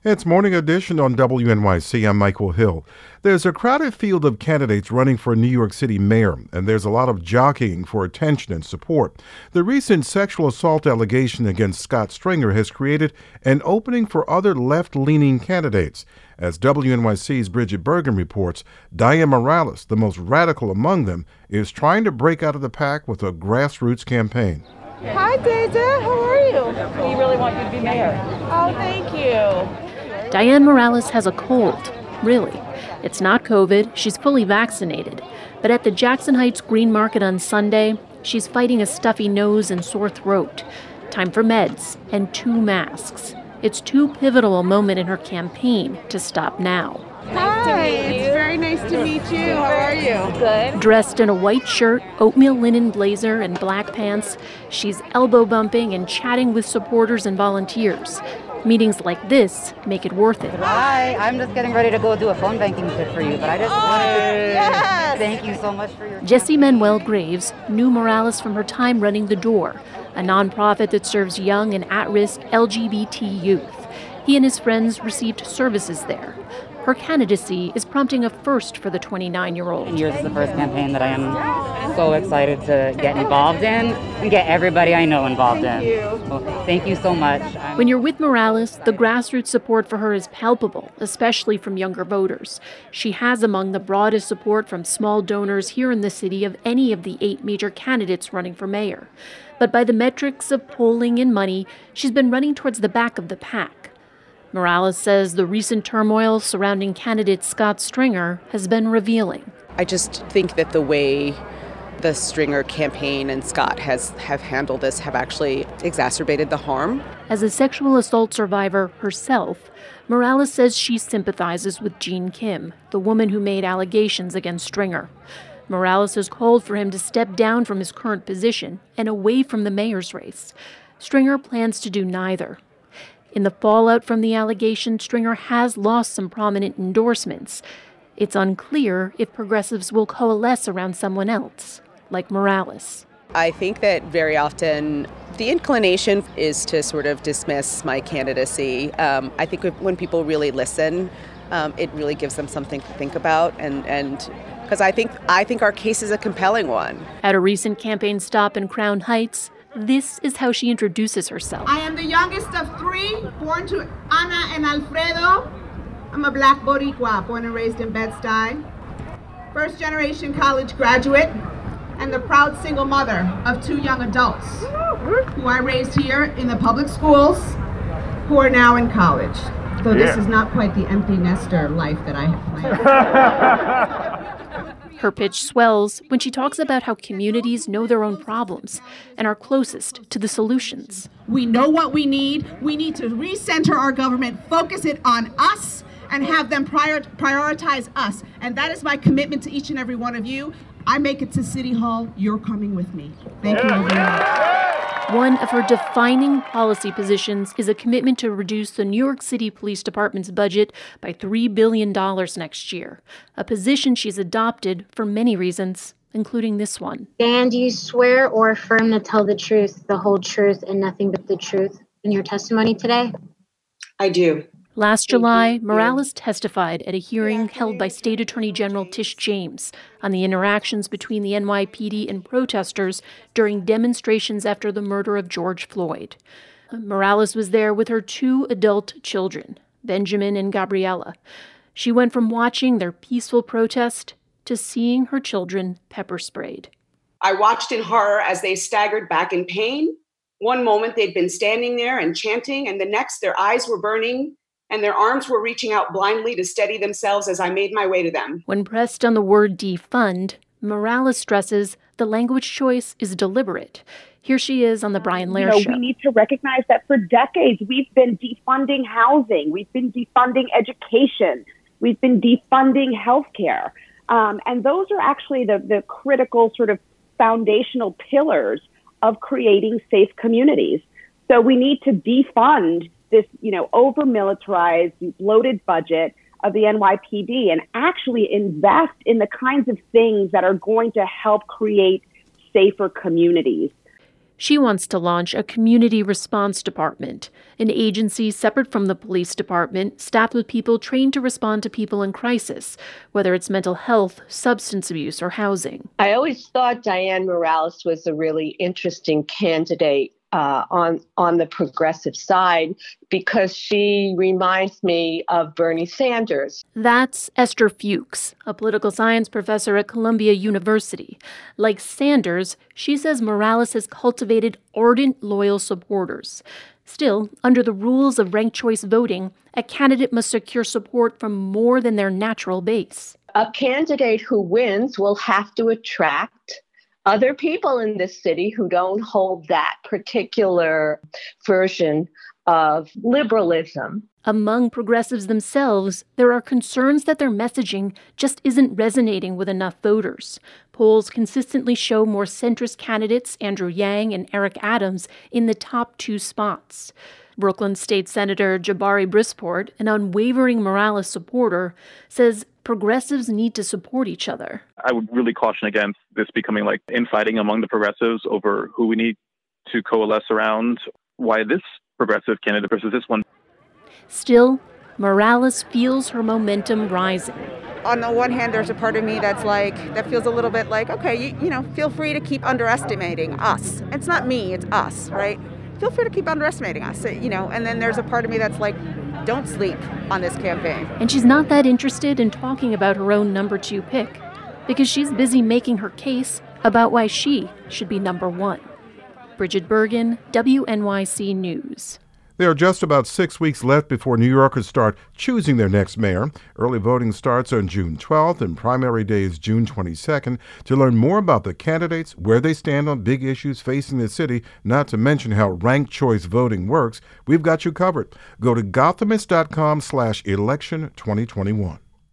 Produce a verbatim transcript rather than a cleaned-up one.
It's Morning Edition on W N Y C. I'm Michael Hill. There's a crowded field of candidates running for New York City mayor, and there's a lot of jockeying for attention and support. The recent sexual assault allegation against Scott Stringer has created an opening for other left-leaning candidates. As W N Y C's Bridget Bergen reports, Diane Morales, the most radical among them, is trying to break out of the pack with a grassroots campaign. Hi, Deja. How are you? We really want you to be mayor. Oh, thank you. Diane Morales has a cold, really. It's not COVID, she's fully vaccinated. But at the Jackson Heights Green Market on Sunday, she's fighting a stuffy nose and sore throat. Time for meds and two masks. It's too pivotal a moment in her campaign to stop now. Hi, it's very nice to meet you. How are you? Good. Dressed in a white shirt, oatmeal linen blazer, and black pants, she's elbow bumping and chatting with supporters and volunteers. Meetings like this make it worth it. Hi, I'm just getting ready to go do a phone banking tip for you, but I just oh, wanted to yes. thank you so much for your Jessie Manuel Graves knew Morales from her time running The Door, a nonprofit that serves young and at-risk L G B T youth. He and his friends received services there. Her candidacy is prompting a first for the twenty-nine-year-old. Yours is the first campaign that I am so excited to get involved in and get everybody I know involved thank in. You. Well, thank you so much. I'm When you're with Morales, the grassroots support for her is palpable, especially from younger voters. She has among the broadest support from small donors here in the city of any of the eight major candidates running for mayor. But by the metrics of polling and money, she's been running towards the back of the pack. Morales says the recent turmoil surrounding candidate Scott Stringer has been revealing. I just think that the way the Stringer campaign and Scott has have handled this have actually exacerbated the harm. As a sexual assault survivor herself, Morales says she sympathizes with Jean Kim, the woman who made allegations against Stringer. Morales has called for him to step down from his current position and away from the mayor's race. Stringer plans to do neither. In the fallout from the allegation, Stringer has lost some prominent endorsements. It's unclear if progressives will coalesce around someone else, like Morales. I think that very often the inclination is to sort of dismiss my candidacy. Um, I think when people really listen, um, it really gives them something to think about, and and because I think I think our case is a compelling one. At a recent campaign stop in Crown Heights, this is how she introduces herself. I am the youngest of three, born to Ana and Alfredo. I'm a black Boricua, born and raised in Bed-Stuy. First generation college graduate, and the proud single mother of two young adults who I raised here in the public schools, who are now in college. Though yeah. This is not quite the empty nester life that I have planned. Her pitch swells when she talks about how communities know their own problems and are closest to the solutions. We know what we need. We need to recenter our government, focus it on us, and have them prior- prioritize us. And that is my commitment to each and every one of you. I make it to City Hall. You're coming with me. Thank you, everyone. One of her defining policy positions is a commitment to reduce the New York City Police Department's budget by three billion dollars next year, a position she's adopted for many reasons, including this one. Dan, do you swear or affirm to tell the truth, the whole truth, and nothing but the truth in your testimony today? I do. Last July, Morales testified at a hearing held by State Attorney General Tish James on the interactions between the N Y P D and protesters during demonstrations after the murder of George Floyd. Morales was there with her two adult children, Benjamin and Gabriella. She went from watching their peaceful protest to seeing her children pepper sprayed. I watched in horror as they staggered back in pain. One moment they'd been standing there and chanting, and the next their eyes were burning and their arms were reaching out blindly to steady themselves as I made my way to them. When pressed on the word defund, Morales stresses the language choice is deliberate. Here she is on the Brian Lehrer you know, Show. We need to recognize that for decades we've been defunding housing, we've been defunding education, we've been defunding healthcare. Um, and those are actually the, the critical sort of foundational pillars of creating safe communities. So we need to defund this, you know, over-militarized, bloated budget of the N Y P D and actually invest in the kinds of things that are going to help create safer communities. She wants to launch a community response department, an agency separate from the police department, staffed with people trained to respond to people in crisis, whether it's mental health, substance abuse, or housing. I always thought Dianne Morales was a really interesting candidate uh, on, on the progressive side because she reminds me of Bernie Sanders. That's Esther Fuchs, a political science professor at Columbia University. Like Sanders, she says Morales has cultivated ardent, loyal supporters. Still, under the rules of ranked choice voting, a candidate must secure support from more than their natural base. A candidate who wins will have to attract other people in this city who don't hold that particular version of liberalism. Among progressives themselves, there are concerns that their messaging just isn't resonating with enough voters. Polls consistently show more centrist candidates, Andrew Yang and Eric Adams, in the top two spots. Brooklyn State Senator Jabari Brisport, an unwavering Morales supporter, says progressives need to support each other. I would really caution against this becoming like infighting among the progressives over who we need to coalesce around, why this progressive candidate versus this one. Still, Morales feels her momentum rising. On the one hand, there's a part of me that's like, that feels a little bit like, okay, you, you know, feel free to keep underestimating us. It's not me, it's us, right? Feel free to keep underestimating us, you know, and then there's a part of me that's like, don't sleep on this campaign. And she's not that interested in talking about her own number two pick, because she's busy making her case about why she should be number one. Bridget Bergen, W N Y C News. There are just about six weeks left before New Yorkers start choosing their next mayor. Early voting starts on June twelfth and primary day is June twenty-second. To learn more about the candidates, where they stand on big issues facing the city, not to mention how ranked choice voting works, we've got you covered. Go to gothamist.com slash election 2021.